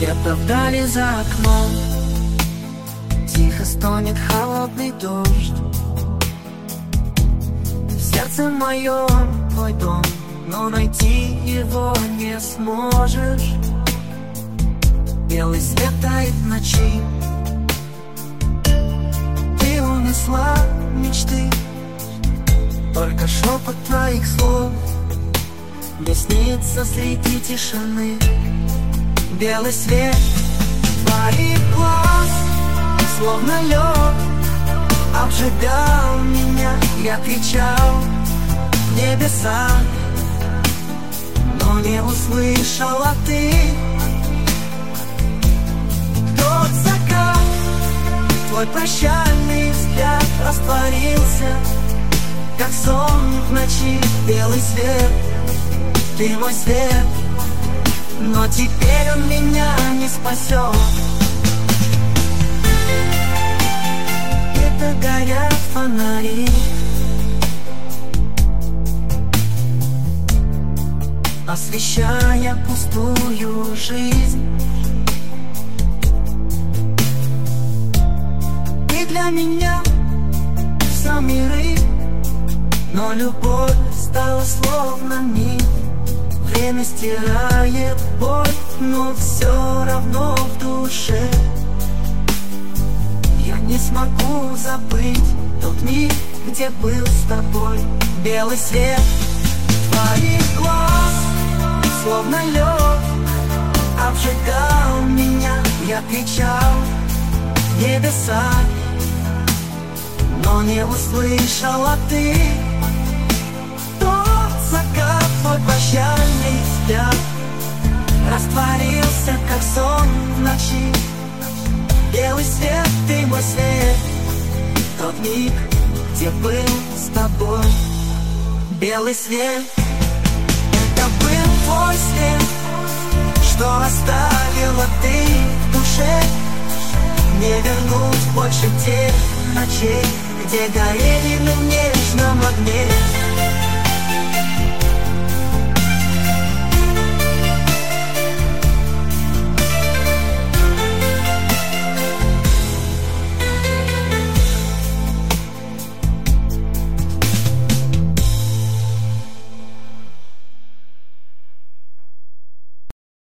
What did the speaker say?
Где-то вдали за окном тихо стонет холодный дождь. В сердце моем твой дом, но найти его не сможешь. Белый свет тает в ночи, ты унесла мечты. Только шепот твоих слов мне снится среди тишины. Белый свет твоих глаз, словно лед, обжигал меня. Я кричал в небеса, но не услышала ты. Тот закат, твой прощальный взгляд растворился, как сон в ночи. Белый свет, ты мой свет, но теперь он меня не спасет. Где-то горят фонари, освещая пустую жизнь. Ты для меня все миры, но любовь стала словно миг. Время стирает боль, но все равно в душе я не смогу забыть тот миг, где был с тобой. Белый свет твоих глаз, словно лед, обжигал меня. Я кричал в небеса, но не услышала ты. Тот закат, твой прощальный взгляд растворился, как сон в ночи. Белый свет, ты мой свет, тот миг, где был с тобой. Белый свет, это был твой свет, что оставила ты в душе. Не вернуть больше тех ночей, где горели мы в нежном огне.